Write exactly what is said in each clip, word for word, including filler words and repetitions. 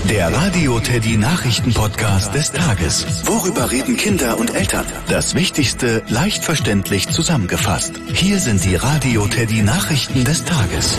Der Radio Teddy Nachrichten-Podcast des Tages. Worüber reden Kinder und Eltern? Das Wichtigste leicht verständlich zusammengefasst. Hier sind die Radio Teddy Nachrichten des Tages.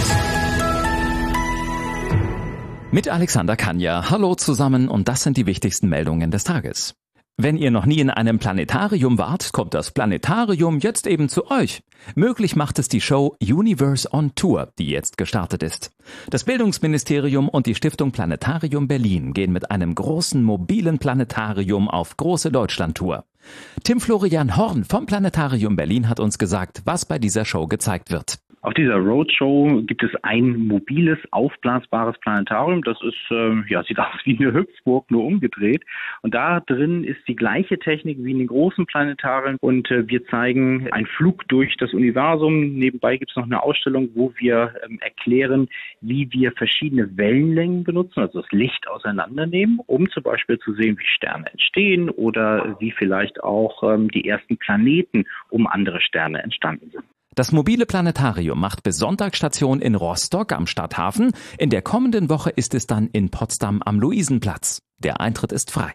Mit Alexander Kanja. Hallo zusammen und das sind die wichtigsten Meldungen des Tages. Wenn ihr noch nie in einem Planetarium wart, kommt das Planetarium jetzt eben zu euch. Möglich macht es die Show Universe on Tour, die jetzt gestartet ist. Das Bildungsministerium und die Stiftung Planetarium Berlin gehen mit einem großen mobilen Planetarium auf große Deutschlandtour. Tim Florian Horn vom Planetarium Berlin hat uns gesagt, was bei dieser Show gezeigt wird. Auf dieser Roadshow gibt es ein mobiles, aufblasbares Planetarium. Das ist, äh, ja, sieht aus wie eine Hüpfburg, nur umgedreht. Und da drin ist die gleiche Technik wie in den großen Planetarien. Und äh, wir zeigen einen Flug durch das Universum. Nebenbei gibt es noch eine Ausstellung, wo wir ähm, erklären, wie wir verschiedene Wellenlängen benutzen, also das Licht auseinandernehmen, um zum Beispiel zu sehen, wie Sterne entstehen oder wie vielleicht auch ähm, die ersten Planeten um andere Sterne entstanden sind. Das mobile Planetarium macht bis Sonntag Station in Rostock am Stadthafen. In der kommenden Woche ist es dann in Potsdam am Luisenplatz. Der Eintritt ist frei.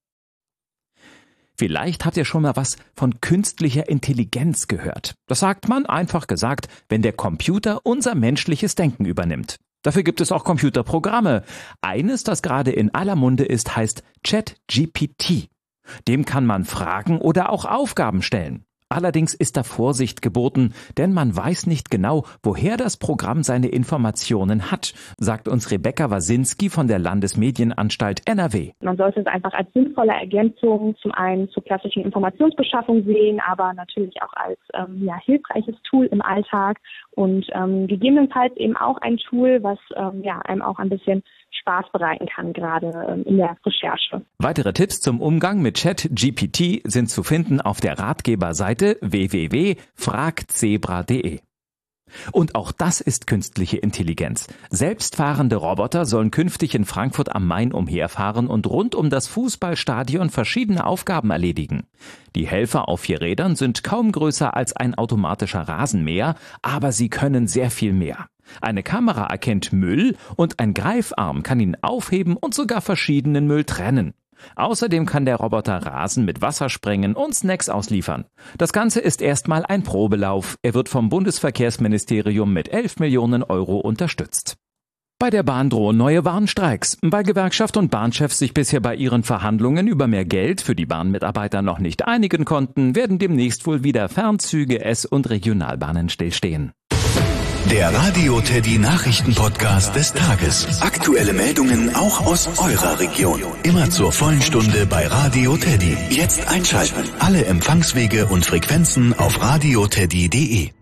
Vielleicht habt ihr schon mal was von künstlicher Intelligenz gehört. Das sagt man, einfach gesagt, wenn der Computer unser menschliches Denken übernimmt. Dafür gibt es auch Computerprogramme. Eines, das gerade in aller Munde ist, heißt ChatGPT. Dem kann man Fragen oder auch Aufgaben stellen. Allerdings ist da Vorsicht geboten, denn man weiß nicht genau, woher das Programm seine Informationen hat, sagt uns Rebecca Wasinski von der Landesmedienanstalt N R W. Man sollte es einfach als sinnvolle Ergänzung zum einen zur klassischen Informationsbeschaffung sehen, aber natürlich auch als ähm, ja, hilfreiches Tool im Alltag und ähm, gegebenenfalls eben auch ein Tool, was ähm, ja, einem auch ein bisschen Spaß bereiten kann, gerade ähm, in der Recherche. Weitere Tipps zum Umgang mit ChatGPT sind zu finden auf der Ratgeberseite w w w punkt fragzebra punkt de. Und auch das ist künstliche Intelligenz. Selbstfahrende Roboter sollen künftig in Frankfurt am Main umherfahren und rund um das Fußballstadion verschiedene Aufgaben erledigen. Die Helfer auf vier Rädern sind kaum größer als ein automatischer Rasenmäher, aber sie können sehr viel mehr. Eine Kamera erkennt Müll und ein Greifarm kann ihn aufheben und sogar verschiedenen Müll trennen. Außerdem kann der Roboter Rasen mit Wasser sprengen und Snacks ausliefern. Das Ganze ist erstmal ein Probelauf. Er wird vom Bundesverkehrsministerium mit elf Millionen Euro unterstützt. Bei der Bahn drohen neue Warnstreiks. Weil Gewerkschaft und Bahnchefs sich bisher bei ihren Verhandlungen über mehr Geld für die Bahnmitarbeiter noch nicht einigen konnten, werden demnächst wohl wieder Fernzüge, S- und Regionalbahnen stillstehen. Der Radio Teddy Nachrichten-Podcast des Tages. Aktuelle Meldungen auch aus eurer Region. Immer zur vollen Stunde bei Radio Teddy. Jetzt einschalten. Alle Empfangswege und Frequenzen auf radioteddy punkt de.